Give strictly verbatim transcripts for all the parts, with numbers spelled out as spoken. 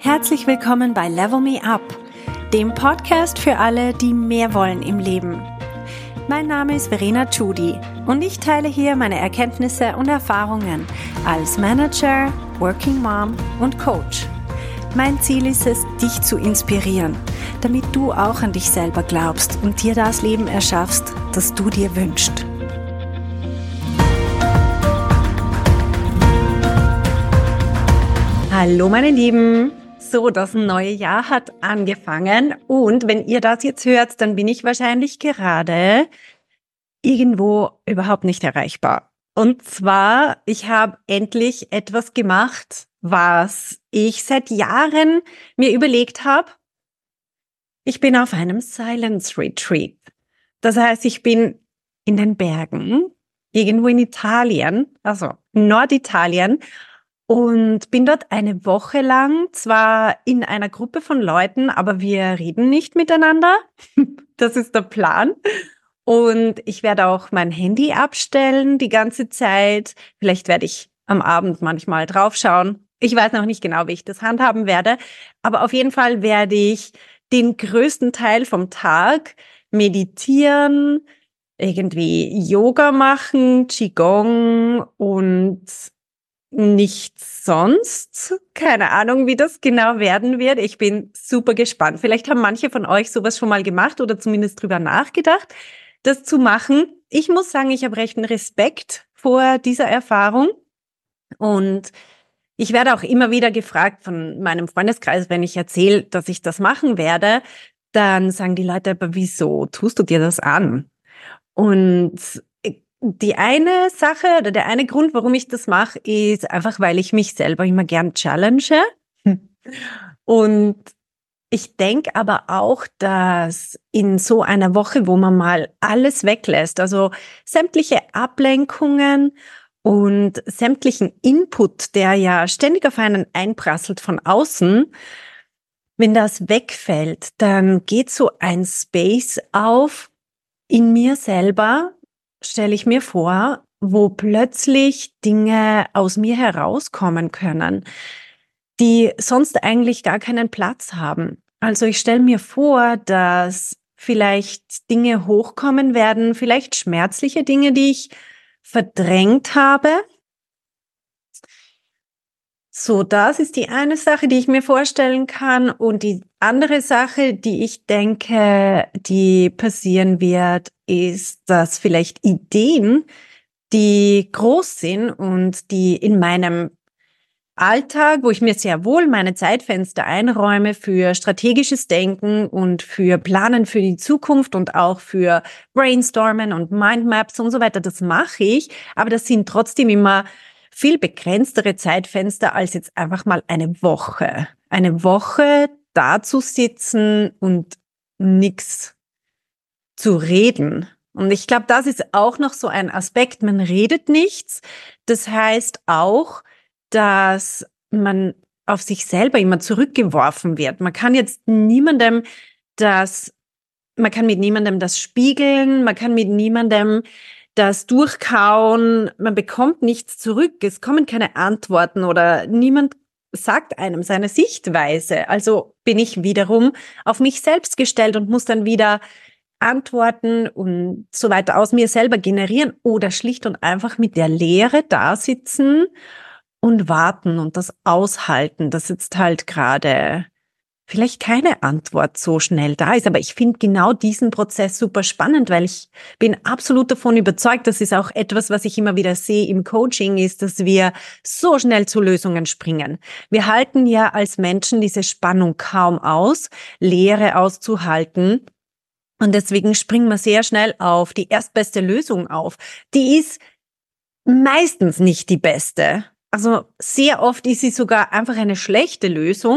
Herzlich willkommen bei Level Me Up, dem Podcast für alle, die mehr wollen im Leben. Mein Name ist Verena Tschudi und ich teile hier meine Erkenntnisse und Erfahrungen als Manager, Working Mom und Coach. Mein Ziel ist es, dich zu inspirieren, damit du auch an dich selber glaubst und dir das Leben erschaffst, das du dir wünschst. Hallo meine Lieben! So, das neue Jahr hat angefangen und wenn ihr das jetzt hört, dann bin ich wahrscheinlich gerade irgendwo überhaupt nicht erreichbar. Und zwar, ich habe endlich etwas gemacht, was ich seit Jahren mir überlegt habe. Ich bin auf einem Silence Retreat. Das heißt, ich bin in den Bergen, irgendwo in Italien, also Norditalien, und bin dort eine Woche lang, zwar in einer Gruppe von Leuten, aber wir reden nicht miteinander. Das ist der Plan. Und ich werde auch mein Handy abstellen die ganze Zeit. Vielleicht werde ich am Abend manchmal draufschauen. Ich weiß noch nicht genau, wie ich das handhaben werde. Aber auf jeden Fall werde ich den größten Teil vom Tag meditieren, irgendwie Yoga machen, Qigong und nichts sonst. Keine Ahnung, wie das genau werden wird. Ich bin super gespannt. Vielleicht haben manche von euch sowas schon mal gemacht oder zumindest drüber nachgedacht, das zu machen. Ich muss sagen, ich habe rechten Respekt vor dieser Erfahrung. Und ich werde auch immer wieder gefragt von meinem Freundeskreis, wenn ich erzähle, dass ich das machen werde, dann sagen die Leute, aber wieso tust du dir das an? Und die eine Sache oder der eine Grund, warum ich das mache, ist einfach, weil ich mich selber immer gern challenge. Und ich denke aber auch, dass in so einer Woche, wo man mal alles weglässt, also sämtliche Ablenkungen und sämtlichen Input, der ja ständig auf einen einprasselt von außen, wenn das wegfällt, dann geht so ein Space auf in mir selber, stelle ich mir vor, wo plötzlich Dinge aus mir herauskommen können, die sonst eigentlich gar keinen Platz haben. Also ich stelle mir vor, dass vielleicht Dinge hochkommen werden, vielleicht schmerzliche Dinge, die ich verdrängt habe. So, das ist die eine Sache, die ich mir vorstellen kann. Und die andere Sache, die ich denke, die passieren wird, ist, dass vielleicht Ideen, die groß sind und die in meinem Alltag, wo ich mir sehr wohl meine Zeitfenster einräume für strategisches Denken und für Planen für die Zukunft und auch für Brainstormen und Mindmaps und so weiter, das mache ich. Aber das sind trotzdem immer viel begrenztere Zeitfenster als jetzt einfach mal eine Woche. Eine Woche da zu sitzen und nichts zu reden. Und ich glaube, das ist auch noch so ein Aspekt. Man redet nichts. Das heißt auch, dass man auf sich selber immer zurückgeworfen wird. Man kann jetzt niemandem das, man kann mit niemandem das spiegeln, man kann mit niemandem das durchkauen, man bekommt nichts zurück, es kommen keine Antworten oder niemand sagt einem seine Sichtweise. Also bin ich wiederum auf mich selbst gestellt und muss dann wieder Antworten und so weiter aus mir selber generieren oder schlicht und einfach mit der Leere da sitzen und warten und das aushalten, dass jetzt halt gerade vielleicht keine Antwort so schnell da ist. Aber ich finde genau diesen Prozess super spannend, weil ich bin absolut davon überzeugt, das ist auch etwas, was ich immer wieder sehe im Coaching, ist, dass wir so schnell zu Lösungen springen. Wir halten ja als Menschen diese Spannung kaum aus, Leere auszuhalten. Und deswegen springen wir sehr schnell auf die erstbeste Lösung auf. Die ist meistens nicht die beste. Also sehr oft ist sie sogar einfach eine schlechte Lösung.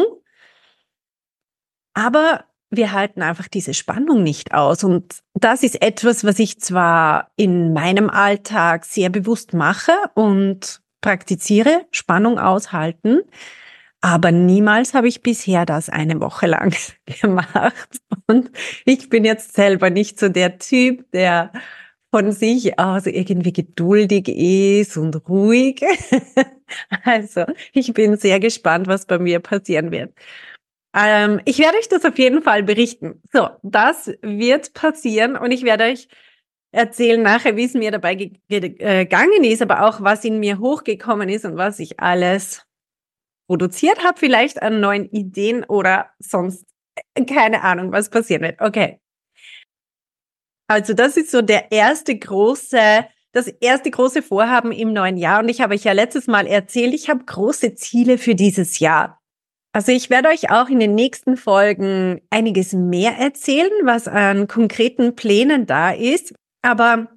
Aber wir halten einfach diese Spannung nicht aus. Und das ist etwas, was ich zwar in meinem Alltag sehr bewusst mache und praktiziere, Spannung aushalten, aber niemals habe ich bisher das eine Woche lang gemacht. Und ich bin jetzt selber nicht so der Typ, der von sich aus irgendwie geduldig ist und ruhig. Also, ich bin sehr gespannt, was bei mir passieren wird. Ähm, ich werde euch das auf jeden Fall berichten. So, das wird passieren und ich werde euch erzählen nachher, wie es mir dabei ge ge äh, gegangen ist, aber auch, was in mir hochgekommen ist und was ich alles produziert habe, vielleicht an neuen Ideen oder sonst äh, keine Ahnung, was passieren wird. Okay. Also das ist so der erste große, das erste große Vorhaben im neuen Jahr. Und ich habe euch ja letztes Mal erzählt, ich habe große Ziele für dieses Jahr. Also ich werde euch auch in den nächsten Folgen einiges mehr erzählen, was an konkreten Plänen da ist. Aber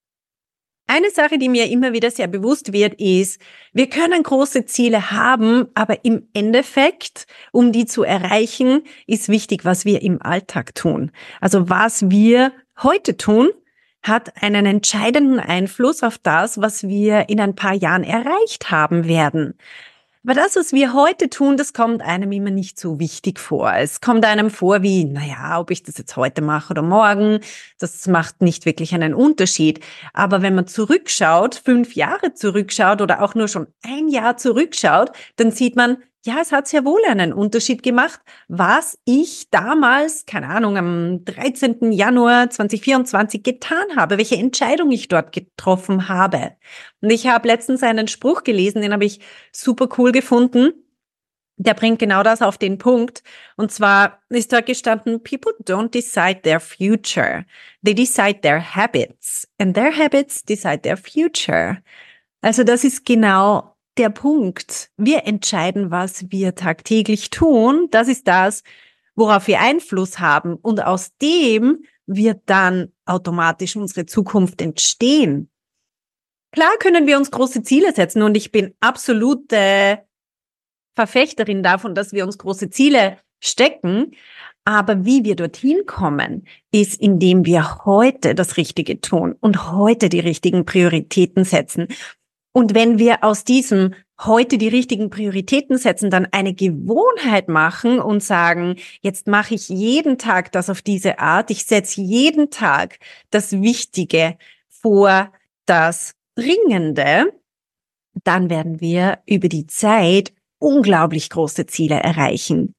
eine Sache, die mir immer wieder sehr bewusst wird, ist, wir können große Ziele haben, aber im Endeffekt, um die zu erreichen, ist wichtig, was wir im Alltag tun. Also was wir heute tun, hat einen entscheidenden Einfluss auf das, was wir in ein paar Jahren erreicht haben werden. Aber das, was wir heute tun, das kommt einem immer nicht so wichtig vor. Es kommt einem vor wie, naja, ob ich das jetzt heute mache oder morgen, das macht nicht wirklich einen Unterschied. Aber wenn man zurückschaut, fünf Jahre zurückschaut oder auch nur schon ein Jahr zurückschaut, dann sieht man, ja, es hat sehr wohl einen Unterschied gemacht, was ich damals, keine Ahnung, am dreizehnten Januar zweitausendvierundzwanzig getan habe, welche Entscheidung ich dort getroffen habe. Und ich habe letztens einen Spruch gelesen, den habe ich super cool gefunden. Der bringt genau das auf den Punkt. Und zwar ist dort gestanden, people don't decide their future. They decide their habits. And their habits decide their future. Also das ist genau der Punkt. Wir entscheiden, was wir tagtäglich tun. Das ist das, worauf wir Einfluss haben. Und aus dem wird dann automatisch unsere Zukunft entstehen. Klar können wir uns große Ziele setzen und ich bin absolute Verfechterin davon, dass wir uns große Ziele stecken. Aber wie wir dorthin kommen, ist, indem wir heute das Richtige tun und heute die richtigen Prioritäten setzen. Und wenn wir aus diesem heute die richtigen Prioritäten setzen, dann eine Gewohnheit machen und sagen, jetzt mache ich jeden Tag das auf diese Art, ich setze jeden Tag das Wichtige vor das Dringende, dann werden wir über die Zeit unglaublich große Ziele erreichen.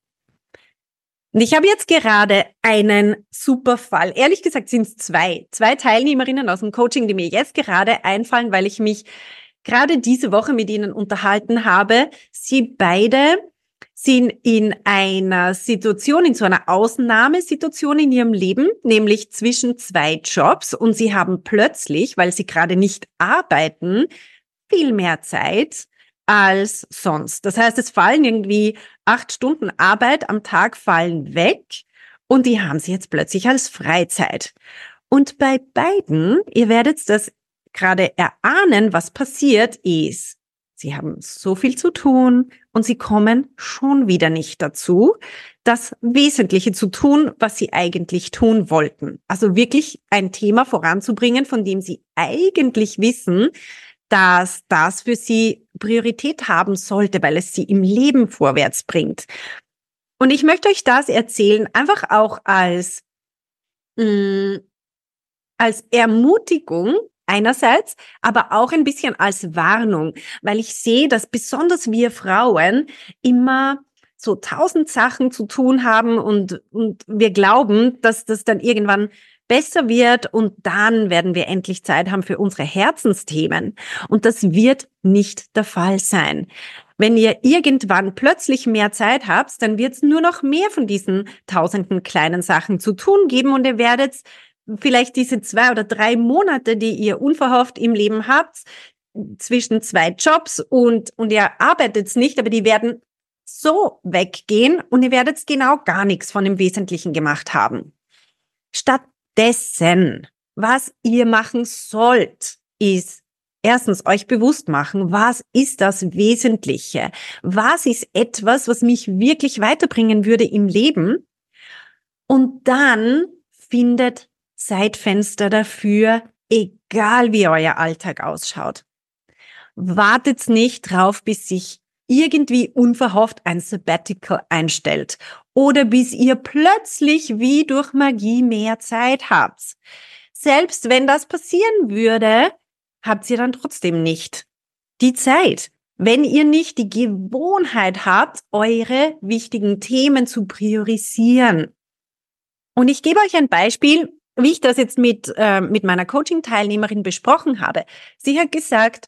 Und ich habe jetzt gerade einen super Fall. Ehrlich gesagt sind es zwei. Zwei Teilnehmerinnen aus dem Coaching, die mir jetzt gerade einfallen, weil ich mich gerade diese Woche mit ihnen unterhalten habe. Sie beide sind in einer Situation, in so einer Ausnahmesituation in ihrem Leben, nämlich zwischen zwei Jobs. Und sie haben plötzlich, weil sie gerade nicht arbeiten, viel mehr Zeit als sonst. Das heißt, es fallen irgendwie acht Stunden Arbeit am Tag fallen weg und die haben sie jetzt plötzlich als Freizeit. Und bei beiden, ihr werdet das gerade erahnen, was passiert ist, sie haben so viel zu tun und sie kommen schon wieder nicht dazu, das Wesentliche zu tun, was sie eigentlich tun wollten. Also wirklich ein Thema voranzubringen, von dem sie eigentlich wissen, dass das für sie Priorität haben sollte, weil es sie im Leben vorwärts bringt. Und ich möchte euch das erzählen, einfach auch als, mh, als Ermutigung einerseits, aber auch ein bisschen als Warnung, weil ich sehe, dass besonders wir Frauen immer so tausend Sachen zu tun haben und, und wir glauben, dass das dann irgendwann besser wird und dann werden wir endlich Zeit haben für unsere Herzensthemen. Und das wird nicht der Fall sein. Wenn ihr irgendwann plötzlich mehr Zeit habt, dann wird es nur noch mehr von diesen tausenden kleinen Sachen zu tun geben und ihr werdet vielleicht diese zwei oder drei Monate, die ihr unverhofft im Leben habt, zwischen zwei Jobs und, und ihr arbeitet nicht, aber die werden so weggehen und ihr werdet genau gar nichts von dem Wesentlichen gemacht haben. Stattdessen, was ihr machen sollt, ist erstens euch bewusst machen, was ist das Wesentliche? Was ist etwas, was mich wirklich weiterbringen würde im Leben? Und dann findet Zeitfenster dafür, egal wie euer Alltag ausschaut. Wartet nicht drauf, bis sich irgendwie unverhofft ein Sabbatical einstellt oder bis ihr plötzlich wie durch Magie mehr Zeit habt. selbst wenn das passieren würde, habt ihr dann trotzdem nicht die Zeit, wenn ihr nicht die Gewohnheit habt, eure wichtigen Themen zu priorisieren. Und ich gebe euch ein Beispiel, wie ich das jetzt mit, äh, mit meiner Coaching-Teilnehmerin besprochen habe. Sie hat gesagt,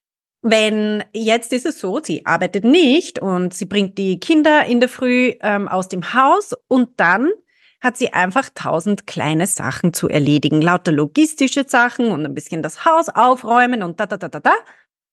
wenn jetzt ist es so, sie arbeitet nicht und sie bringt die Kinder in der Früh ähm, aus dem Haus und dann hat sie einfach tausend kleine Sachen zu erledigen, lauter logistische Sachen und ein bisschen das Haus aufräumen und da, da, da, da, da.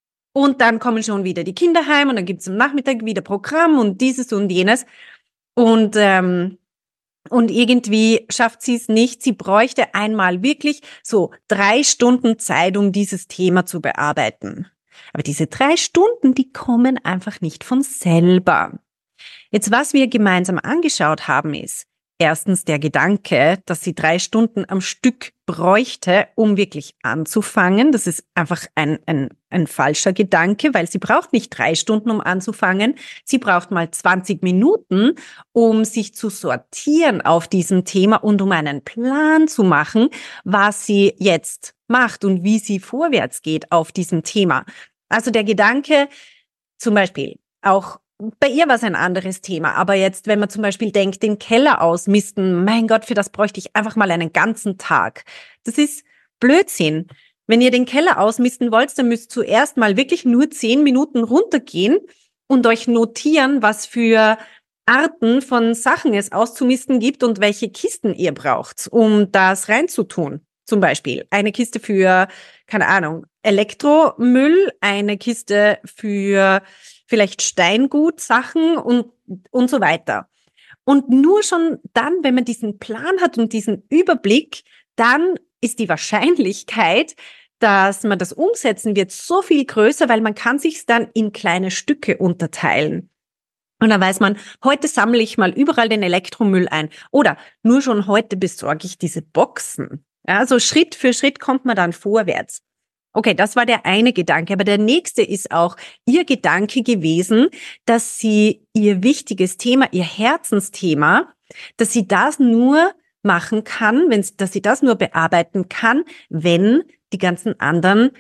Und dann kommen schon wieder die Kinder heim und dann gibt's am Nachmittag wieder Programm und dieses und jenes. Und, ähm, und irgendwie schafft sie es nicht. Sie bräuchte einmal wirklich so drei Stunden Zeit, um dieses Thema zu bearbeiten. Aber diese drei Stunden, die kommen einfach nicht von selber. Jetzt, was wir gemeinsam angeschaut haben, ist erstens der Gedanke, dass sie drei Stunden am Stück bräuchte, um wirklich anzufangen. Das ist einfach ein, ein, ein falscher Gedanke, weil sie braucht nicht drei Stunden, um anzufangen. Sie braucht mal zwanzig Minuten, um sich zu sortieren auf diesem Thema und um einen Plan zu machen, was sie jetzt macht und wie sie vorwärts geht auf diesem Thema. Also der Gedanke, zum Beispiel auch bei ihr war es ein anderes Thema, aber jetzt, wenn man zum Beispiel denkt, den Keller ausmisten, mein Gott, für das bräuchte ich einfach mal einen ganzen Tag. Das ist Blödsinn. Wenn ihr den Keller ausmisten wollt, dann müsst ihr zuerst mal wirklich nur zehn Minuten runtergehen und euch notieren, was für Arten von Sachen es auszumisten gibt und welche Kisten ihr braucht, um das reinzutun. Zum Beispiel eine Kiste für, keine Ahnung, Elektromüll, eine Kiste für vielleicht Steingutsachen und, und so weiter. Und nur schon dann, wenn man diesen Plan hat und diesen Überblick, dann ist die Wahrscheinlichkeit, dass man das umsetzen wird, so viel größer, weil man kann sich dann in kleine Stücke unterteilen. Und dann weiß man, heute sammle ich mal überall den Elektromüll ein. Oder nur schon heute besorge ich diese Boxen. Ja, so Schritt für Schritt kommt man dann vorwärts. Okay, das war der eine Gedanke. Aber der nächste ist auch ihr Gedanke gewesen, dass sie ihr wichtiges Thema, ihr Herzensthema, dass sie das nur machen kann, wenn, dass sie das nur bearbeiten kann, wenn die ganzen anderen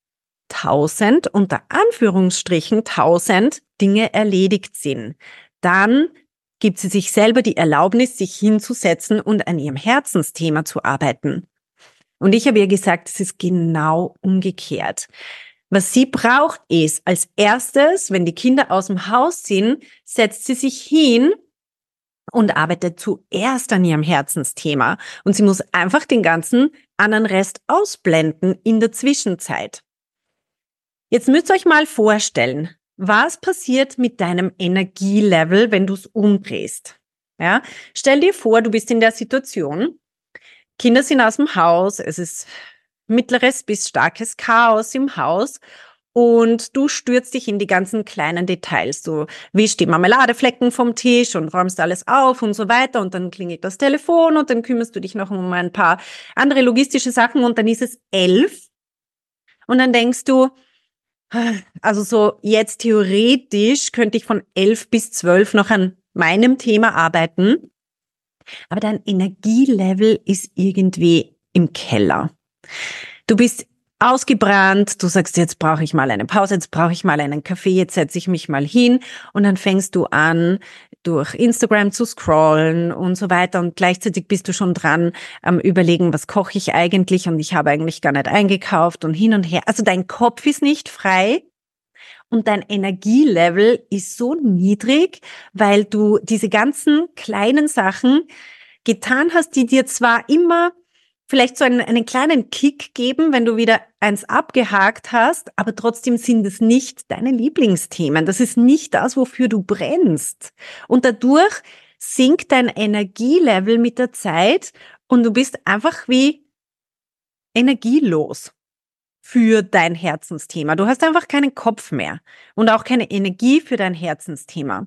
tausend, unter Anführungsstrichen tausend Dinge erledigt sind. Dann gibt sie sich selber die Erlaubnis, sich hinzusetzen und an ihrem Herzensthema zu arbeiten. Und ich habe ihr gesagt, es ist genau umgekehrt. Was sie braucht ist, als erstes, wenn die Kinder aus dem Haus sind, setzt sie sich hin und arbeitet zuerst an ihrem Herzensthema. Und sie muss einfach den ganzen anderen Rest ausblenden in der Zwischenzeit. Jetzt müsst ihr euch mal vorstellen, was passiert mit deinem Energielevel, wenn du es umdrehst. Ja? Stell dir vor, du bist in der Situation, Kinder sind aus dem Haus, es ist mittleres bis starkes Chaos im Haus und du stürzt dich in die ganzen kleinen Details. Du wischst die Marmeladeflecken vom Tisch und räumst alles auf und so weiter und dann klingelt das Telefon und dann kümmerst du dich noch um ein paar andere logistische Sachen und dann ist es elf und dann denkst du, also so jetzt theoretisch könnte ich von elf bis zwölf noch an meinem Thema arbeiten. Aber dein Energielevel ist irgendwie im Keller. Du bist ausgebrannt, du sagst, jetzt brauche ich mal eine Pause, jetzt brauche ich mal einen Kaffee, jetzt setze ich mich mal hin und dann fängst du an, durch Instagram zu scrollen und so weiter und gleichzeitig bist du schon dran am Überlegen, was koche ich eigentlich und ich habe eigentlich gar nicht eingekauft und hin und her. Also dein Kopf ist nicht frei. Und dein Energielevel ist so niedrig, weil du diese ganzen kleinen Sachen getan hast, die dir zwar immer vielleicht so einen, einen kleinen Kick geben, wenn du wieder eins abgehakt hast, aber trotzdem sind es nicht deine Lieblingsthemen. Das ist nicht das, wofür du brennst. Und dadurch sinkt dein Energielevel mit der Zeit und du bist einfach wie energielos für dein Herzensthema. Du hast einfach keinen Kopf mehr und auch keine Energie für dein Herzensthema.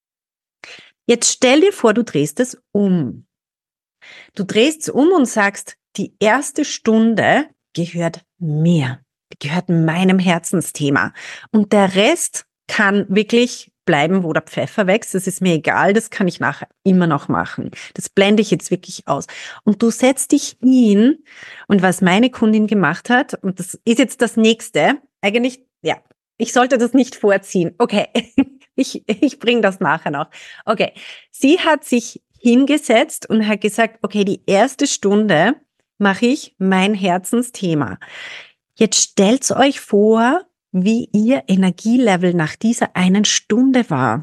Jetzt stell dir vor, du drehst es um. Du drehst es um und sagst, die erste Stunde gehört mir, gehört meinem Herzensthema. Und der Rest kann wirklich bleiben, wo der Pfeffer wächst. Das ist mir egal, das kann ich nachher immer noch machen. Das blende ich jetzt wirklich aus. Und du setzt dich hin und was meine Kundin gemacht hat, und das ist jetzt das Nächste, eigentlich, ja, ich sollte das nicht vorziehen. Okay, ich, ich bringe das nachher noch. Okay, sie hat sich hingesetzt und hat gesagt, okay, die erste Stunde mache ich mein Herzensthema. Jetzt stellt euch vor, wie ihr Energielevel nach dieser einen Stunde war.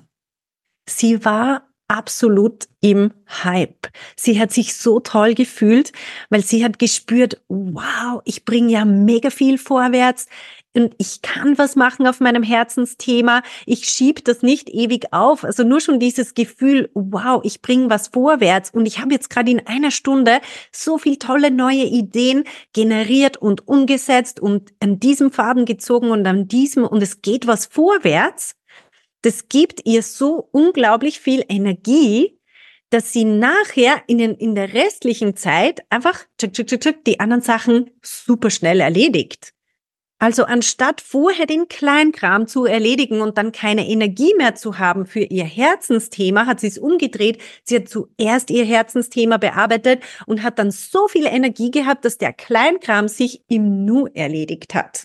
Sie war absolut im Hype. Sie hat sich so toll gefühlt, weil sie hat gespürt, wow, ich bringe ja mega viel vorwärts und ich kann was machen auf meinem Herzensthema. Ich schiebe das nicht ewig auf. Also nur schon dieses Gefühl, wow, ich bringe was vorwärts und ich habe jetzt gerade in einer Stunde so viel tolle neue Ideen generiert und umgesetzt und an diesem Faden gezogen und an diesem und es geht was vorwärts. Das gibt ihr so unglaublich viel Energie, dass sie nachher in, den, in der restlichen Zeit einfach tschuk, tschuk, tschuk, tschuk, die anderen Sachen super schnell erledigt. Also anstatt vorher den Kleinkram zu erledigen und dann keine Energie mehr zu haben für ihr Herzensthema, hat sie es umgedreht. Sie hat zuerst ihr Herzensthema bearbeitet und hat dann so viel Energie gehabt, dass der Kleinkram sich im Nu erledigt hat.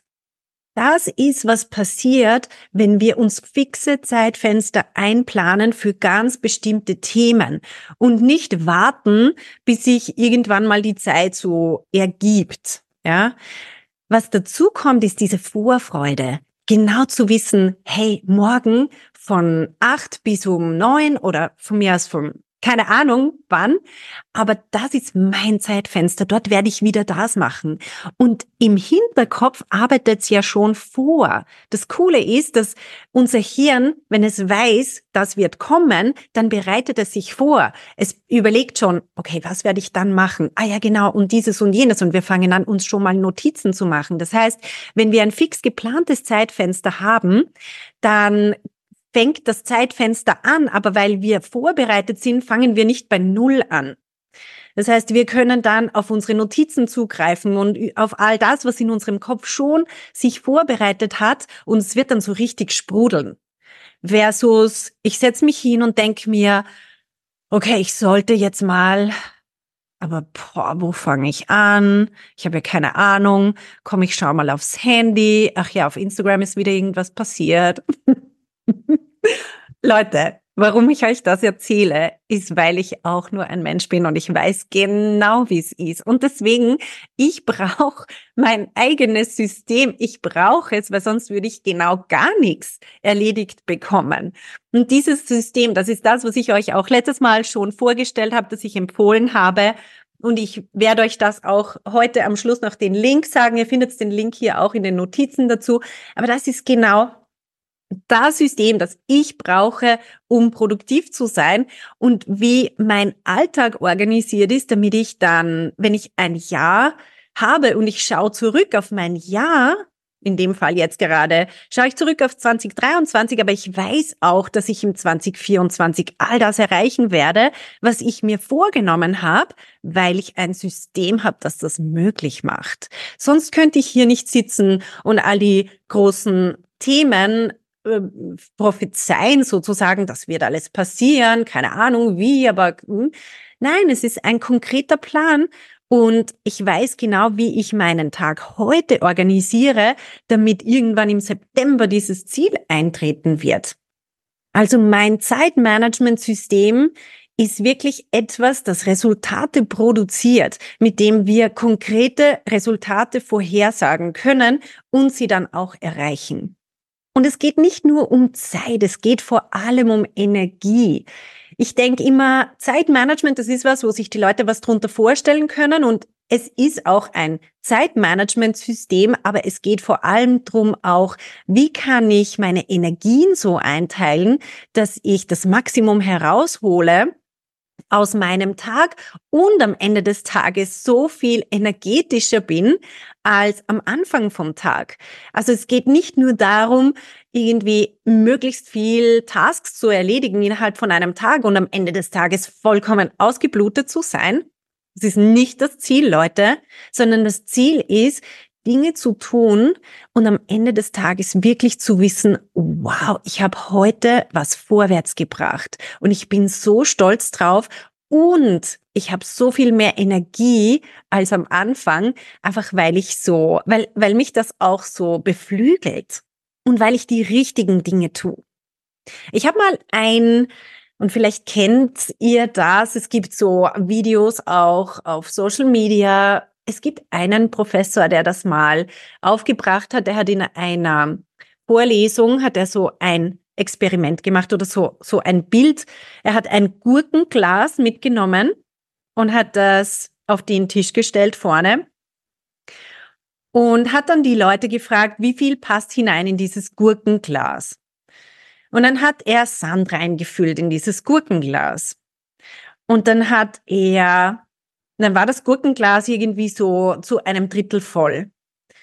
Das ist, was passiert, wenn wir uns fixe Zeitfenster einplanen für ganz bestimmte Themen und nicht warten, bis sich irgendwann mal die Zeit so ergibt. Ja? Was dazu kommt, ist diese Vorfreude. Genau zu wissen, hey, morgen von acht bis um neun oder von mir aus von keine Ahnung wann, aber das ist mein Zeitfenster, dort werde ich wieder das machen. Und im Hinterkopf arbeitet es ja schon vor. Das Coole ist, dass unser Hirn, wenn es weiß, das wird kommen, dann bereitet es sich vor. Es überlegt schon, okay, was werde ich dann machen? Ah ja, genau, und dieses und jenes. Und wir fangen an, uns schon mal Notizen zu machen. Das heißt, wenn wir ein fix geplantes Zeitfenster haben, dann fängt das Zeitfenster an, aber weil wir vorbereitet sind, fangen wir nicht bei Null an. Das heißt, wir können dann auf unsere Notizen zugreifen und auf all das, was in unserem Kopf schon sich vorbereitet hat und es wird dann so richtig sprudeln. Versus, ich setze mich hin und denke mir, okay, ich sollte jetzt mal, aber boah, wo fange ich an? Ich habe ja keine Ahnung. Komm, ich schau mal aufs Handy. Ach ja, auf Instagram ist wieder irgendwas passiert. Leute, warum ich euch das erzähle, ist, weil ich auch nur ein Mensch bin und ich weiß genau, wie es ist. Und deswegen, ich brauche mein eigenes System. Ich brauche es, weil sonst würde ich genau gar nichts erledigt bekommen. Und dieses System, das ist das, was ich euch auch letztes Mal schon vorgestellt habe, das ich empfohlen habe. Und ich werde euch das auch heute am Schluss noch den Link sagen. Ihr findet den Link hier auch in den Notizen dazu. Aber das ist genau das System, das ich brauche, um produktiv zu sein und wie mein Alltag organisiert ist, damit ich dann, wenn ich ein Jahr habe und ich schaue zurück auf mein Jahr, in dem Fall jetzt gerade, schaue ich zurück auf zwanzig dreiundzwanzig, aber ich weiß auch, dass ich im zwanzig vierundzwanzig all das erreichen werde, was ich mir vorgenommen habe, weil ich ein System habe, das das möglich macht. Sonst könnte ich hier nicht sitzen und all die großen Themen prophezeien sozusagen, das wird alles passieren, keine Ahnung wie, aber hm. Nein, es ist ein konkreter Plan und ich weiß genau, wie ich meinen Tag heute organisiere, damit irgendwann im September dieses Ziel eintreten wird. Also mein Zeitmanagementsystem ist wirklich etwas, das Resultate produziert, mit dem wir konkrete Resultate vorhersagen können und sie dann auch erreichen. Und es geht nicht nur um Zeit, es geht vor allem um Energie. Ich denke immer, Zeitmanagement, das ist was, wo sich die Leute was drunter vorstellen können und es ist auch ein Zeitmanagementsystem, aber es geht vor allem drum auch, wie kann ich meine Energien so einteilen, dass ich das Maximum heraushole aus meinem Tag und am Ende des Tages so viel energetischer bin als am Anfang vom Tag. Also es geht nicht nur darum, irgendwie möglichst viel Tasks zu erledigen innerhalb von einem Tag und am Ende des Tages vollkommen ausgeblutet zu sein. Das ist nicht das Ziel, Leute, sondern das Ziel ist, Dinge zu tun und am Ende des Tages wirklich zu wissen, wow, ich habe heute was vorwärts gebracht und ich bin so stolz drauf und ich habe so viel mehr Energie als am Anfang, einfach weil ich so, weil, weil mich das auch so beflügelt und weil ich die richtigen Dinge tue. Ich habe mal ein, und vielleicht kennt ihr das, es gibt so Videos auch auf Social Media. Es gibt einen Professor, der das mal aufgebracht hat. Der hat in einer Vorlesung, hat er so ein Experiment gemacht oder so, so ein Bild. Er hat ein Gurkenglas mitgenommen und hat das auf den Tisch gestellt vorne und hat dann die Leute gefragt, wie viel passt hinein in dieses Gurkenglas. Und dann hat er Sand reingefüllt in dieses Gurkenglas. Und dann hat er, dann war das Gurkenglas irgendwie so zu einem Drittel voll.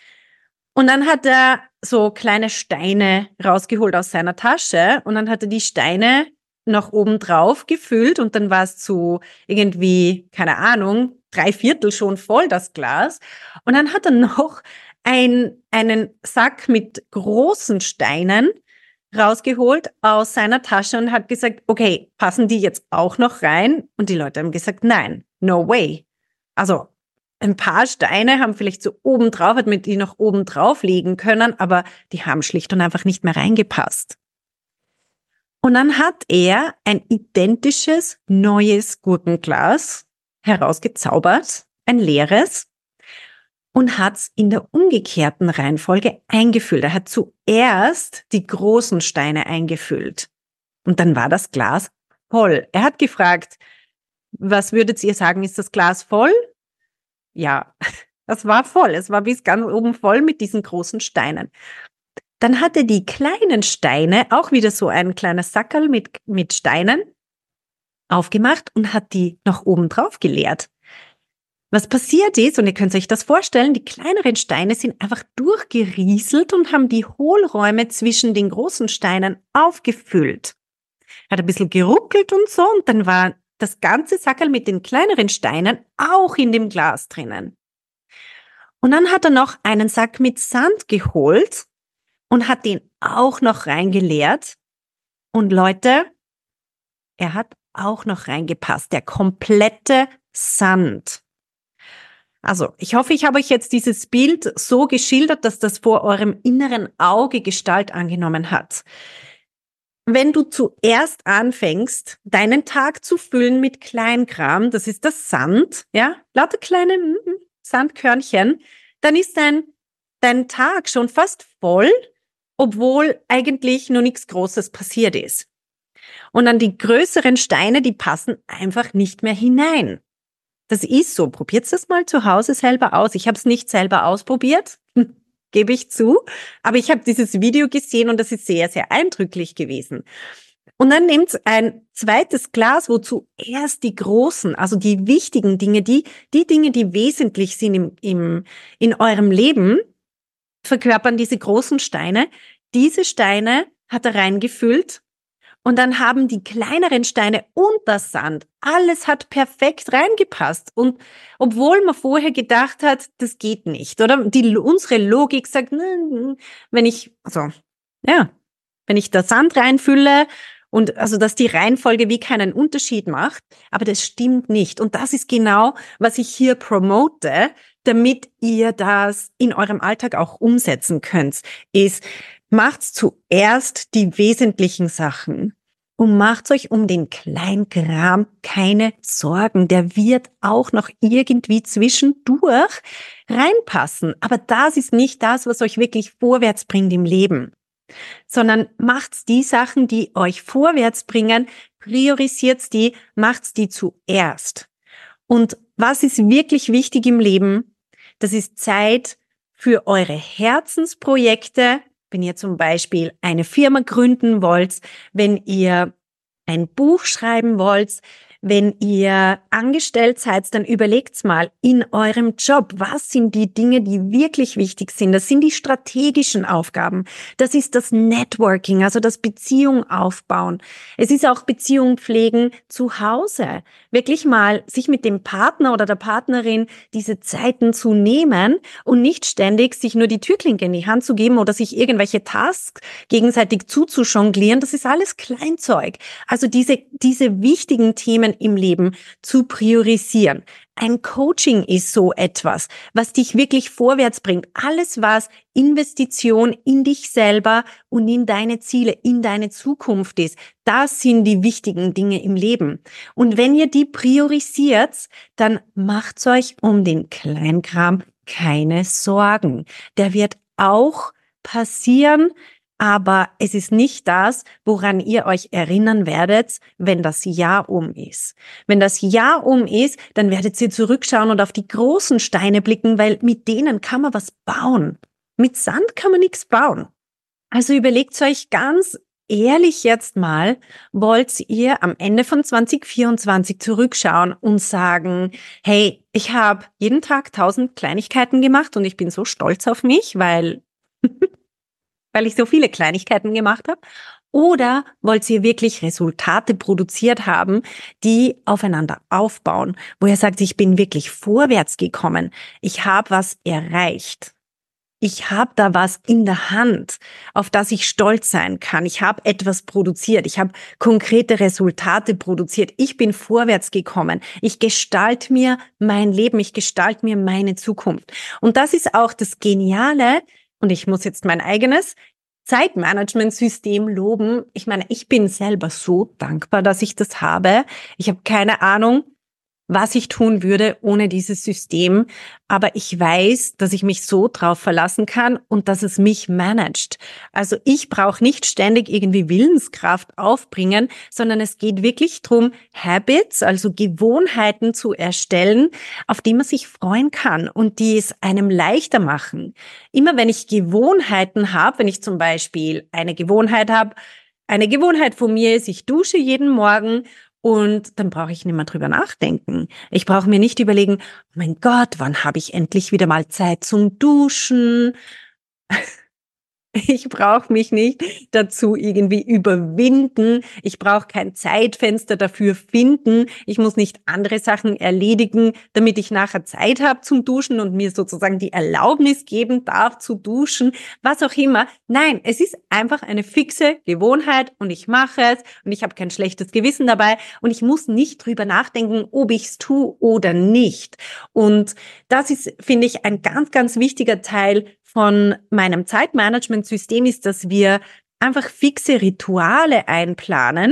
Und dann hat er so kleine Steine rausgeholt aus seiner Tasche und dann hat er die Steine nach oben drauf gefüllt und dann war es zu irgendwie, keine Ahnung, drei Viertel schon voll, das Glas. Und dann hat er noch ein, einen Sack mit großen Steinen rausgeholt aus seiner Tasche und hat gesagt, okay, passen die jetzt auch noch rein? Und die Leute haben gesagt, nein, no way. Also ein paar Steine haben vielleicht so oben drauf, hat man die noch oben drauf legen können, aber die haben schlicht und einfach nicht mehr reingepasst. Und dann hat er ein identisches neues Gurkenglas herausgezaubert, ein leeres, und hat es in der umgekehrten Reihenfolge eingefüllt. Er hat zuerst die großen Steine eingefüllt und dann war das Glas voll. Er hat gefragt, was würdet ihr sagen, ist das Glas voll? Ja, das war voll. Es war bis ganz oben voll mit diesen großen Steinen. Dann hat er die kleinen Steine, auch wieder so ein kleines Sackerl mit, mit Steinen, aufgemacht und hat die noch oben drauf geleert. Was passiert ist, und ihr könnt euch das vorstellen, die kleineren Steine sind einfach durchgerieselt und haben die Hohlräume zwischen den großen Steinen aufgefüllt. Hat ein bisschen geruckelt und so und dann war das ganze Sackerl mit den kleineren Steinen auch in dem Glas drinnen. Und dann hat er noch einen Sack mit Sand geholt und hat den auch noch reingeleert. Und Leute, er hat auch noch reingepasst, der komplette Sand. Also, ich hoffe, ich habe euch jetzt dieses Bild so geschildert, dass das vor eurem inneren Auge Gestalt angenommen hat. Wenn du zuerst anfängst, deinen Tag zu füllen mit Kleinkram, das ist das Sand, ja, lauter kleine Sandkörnchen, dann ist dein, dein Tag schon fast voll, obwohl eigentlich nur nichts Großes passiert ist. Und dann die größeren Steine, die passen einfach nicht mehr hinein. Das ist so. Probiert das mal zu Hause selber aus. Ich habe es nicht selber ausprobiert, gebe ich zu, aber ich habe dieses Video gesehen und das ist sehr, sehr eindrücklich gewesen. Und dann nehmt ein zweites Glas, wo zuerst die großen, also die wichtigen Dinge, die, die Dinge, die wesentlich sind im, im, in eurem Leben, verkörpern diese großen Steine. Diese Steine hat er reingefüllt. Und dann haben die kleineren Steine und das Sand, alles hat perfekt reingepasst. Und obwohl man vorher gedacht hat, das geht nicht, oder? Die, unsere Logik sagt, wenn ich, also, ja, wenn ich da Sand reinfülle und also, dass die Reihenfolge wie keinen Unterschied macht, aber das stimmt nicht. Und das ist genau, was ich hier promote, damit ihr das in eurem Alltag auch umsetzen könnt, ist, macht zuerst die wesentlichen Sachen und macht euch um den Kleinkram keine Sorgen. Der wird auch noch irgendwie zwischendurch reinpassen. Aber das ist nicht das, was euch wirklich vorwärts bringt im Leben, sondern macht die Sachen, die euch vorwärts bringen, priorisiert die, macht die zuerst. Und was ist wirklich wichtig im Leben? Das ist Zeit für eure Herzensprojekte. Wenn ihr zum Beispiel eine Firma gründen wollt, wenn ihr ein Buch schreiben wollt, Wenn ihr angestellt seid, dann überlegt's mal in eurem Job, was sind die Dinge, die wirklich wichtig sind? Das sind die strategischen Aufgaben. Das ist das Networking, also das Beziehung aufbauen. Es ist auch Beziehung pflegen zu Hause. Wirklich mal sich mit dem Partner oder der Partnerin diese Zeiten zu nehmen und nicht ständig sich nur die Türklinke in die Hand zu geben oder sich irgendwelche Tasks gegenseitig zuzujonglieren. Das ist alles Kleinzeug. Also diese, diese wichtigen Themen im Leben zu priorisieren. Ein Coaching ist so etwas, was dich wirklich vorwärts bringt. Alles, was Investition in dich selber und in deine Ziele, in deine Zukunft ist, das sind die wichtigen Dinge im Leben. Und wenn ihr die priorisiert, dann macht's euch um den Kleinkram keine Sorgen. Der wird auch passieren, aber es ist nicht das, woran ihr euch erinnern werdet, wenn das Jahr um ist. Wenn das Jahr um ist, dann werdet ihr zurückschauen und auf die großen Steine blicken, weil mit denen kann man was bauen. Mit Sand kann man nichts bauen. Also überlegt euch ganz ehrlich jetzt mal, wollt ihr am Ende von zwanzig vierundzwanzig zurückschauen und sagen, hey, ich habe jeden Tag tausend Kleinigkeiten gemacht und ich bin so stolz auf mich, weil weil ich so viele Kleinigkeiten gemacht habe? Oder wollt ihr wirklich Resultate produziert haben, die aufeinander aufbauen, wo ihr sagt, ich bin wirklich vorwärts gekommen, ich habe was erreicht, ich habe da was in der Hand, auf das ich stolz sein kann, ich habe etwas produziert, ich habe konkrete Resultate produziert, ich bin vorwärts gekommen, ich gestalte mir mein Leben, ich gestalte mir meine Zukunft. Und das ist auch das Geniale. Und ich muss jetzt mein eigenes Zeitmanagementsystem loben. Ich meine, ich bin selber so dankbar, dass ich das habe. Ich habe keine Ahnung, was ich tun würde ohne dieses System. Aber ich weiß, dass ich mich so drauf verlassen kann und dass es mich managt. Also ich brauche nicht ständig irgendwie Willenskraft aufbringen, sondern es geht wirklich darum, Habits, also Gewohnheiten zu erstellen, auf die man sich freuen kann und die es einem leichter machen. Immer wenn ich Gewohnheiten habe, wenn ich zum Beispiel eine Gewohnheit habe, eine Gewohnheit von mir ist, ich dusche jeden Morgen. Und dann brauche ich nicht mehr drüber nachdenken. Ich brauche mir nicht überlegen, oh mein Gott, wann habe ich endlich wieder mal Zeit zum Duschen? Ich brauche mich nicht dazu irgendwie überwinden. Ich brauche kein Zeitfenster dafür finden. Ich muss nicht andere Sachen erledigen, damit ich nachher Zeit habe zum Duschen und mir sozusagen die Erlaubnis geben darf zu duschen, was auch immer. Nein, es ist einfach eine fixe Gewohnheit und ich mache es und ich habe kein schlechtes Gewissen dabei und ich muss nicht drüber nachdenken, ob ich es tue oder nicht. Und das ist, finde ich, ein ganz, ganz wichtiger Teil von meinem Zeitmanagementsystem ist, dass wir einfach fixe Rituale einplanen.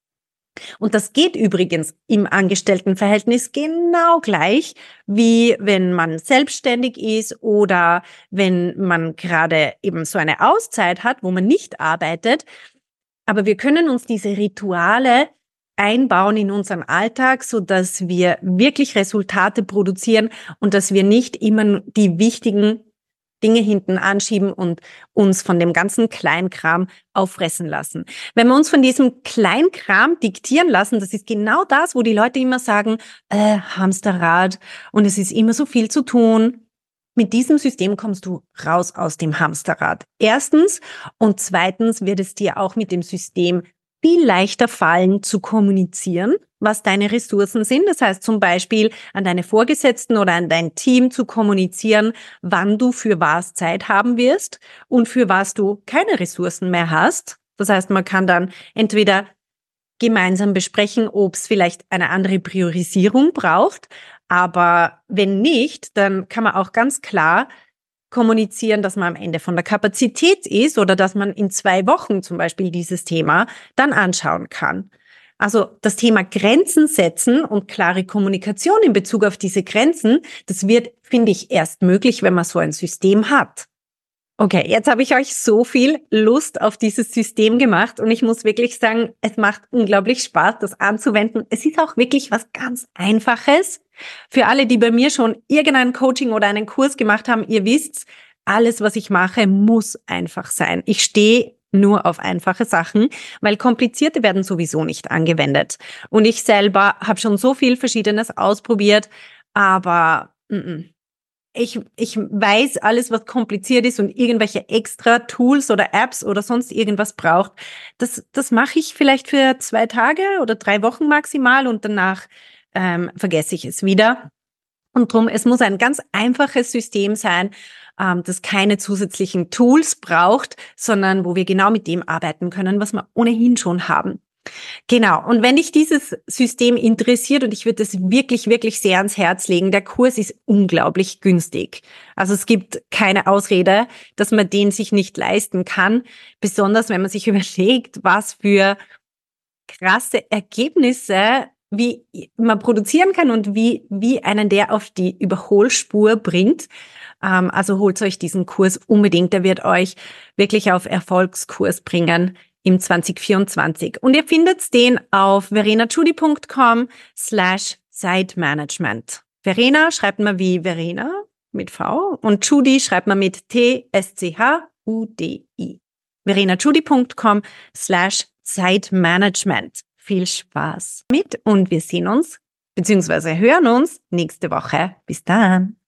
Und das geht übrigens im Angestelltenverhältnis genau gleich, wie wenn man selbstständig ist oder wenn man gerade eben so eine Auszeit hat, wo man nicht arbeitet. Aber wir können uns diese Rituale einbauen in unseren Alltag, so dass wir wirklich Resultate produzieren und dass wir nicht immer die wichtigen Dinge hinten anschieben und uns von dem ganzen Kleinkram auffressen lassen. Wenn wir uns von diesem Kleinkram diktieren lassen, das ist genau das, wo die Leute immer sagen, äh, Hamsterrad und es ist immer so viel zu tun. Mit diesem System kommst du raus aus dem Hamsterrad. Erstens und zweitens wird es dir auch mit dem System viel leichter fallen zu kommunizieren, was deine Ressourcen sind. Das heißt zum Beispiel an deine Vorgesetzten oder an dein Team zu kommunizieren, wann du für was Zeit haben wirst und für was du keine Ressourcen mehr hast. Das heißt, man kann dann entweder gemeinsam besprechen, ob es vielleicht eine andere Priorisierung braucht. Aber wenn nicht, dann kann man auch ganz klar kommunizieren, dass man am Ende von der Kapazität ist oder dass man in zwei Wochen zum Beispiel dieses Thema dann anschauen kann. Also das Thema Grenzen setzen und klare Kommunikation in Bezug auf diese Grenzen, das wird, finde ich, erst möglich, wenn man so ein System hat. Okay, jetzt habe ich euch so viel Lust auf dieses System gemacht und ich muss wirklich sagen, es macht unglaublich Spaß, das anzuwenden. Es ist auch wirklich was ganz Einfaches. Für alle, die bei mir schon irgendein Coaching oder einen Kurs gemacht haben, ihr wisst, alles, was ich mache, muss einfach sein. Ich stehe nur auf einfache Sachen, weil komplizierte werden sowieso nicht angewendet. Und ich selber habe schon so viel Verschiedenes ausprobiert, aber mm -mm. Ich, ich weiß alles, was kompliziert ist und irgendwelche extra Tools oder Apps oder sonst irgendwas braucht. Das, das mache ich vielleicht für zwei Tage oder drei Wochen maximal und danach ähm, vergesse ich es wieder. Und drum, es muss ein ganz einfaches System sein, ähm, das keine zusätzlichen Tools braucht, sondern wo wir genau mit dem arbeiten können, was wir ohnehin schon haben. Genau. Und wenn dich dieses System interessiert, und ich würde es wirklich, wirklich sehr ans Herz legen, der Kurs ist unglaublich günstig. Also es gibt keine Ausrede, dass man den sich nicht leisten kann. Besonders wenn man sich überlegt, was für krasse Ergebnisse wie man produzieren kann und wie, wie einen der auf die Überholspur bringt. Ähm, also holt euch diesen Kurs unbedingt. Der wird euch wirklich auf Erfolgskurs bringen im zwanzig vierundzwanzig. Und ihr findet den auf verenachudi.com slash Zeitmanagement. Verena schreibt man wie Verena mit V und Chudi schreibt man mit T S C H U D I. verenachudi.com slash Zeitmanagement. Viel Spaß mit und wir sehen uns bzw. hören uns nächste Woche. Bis dann.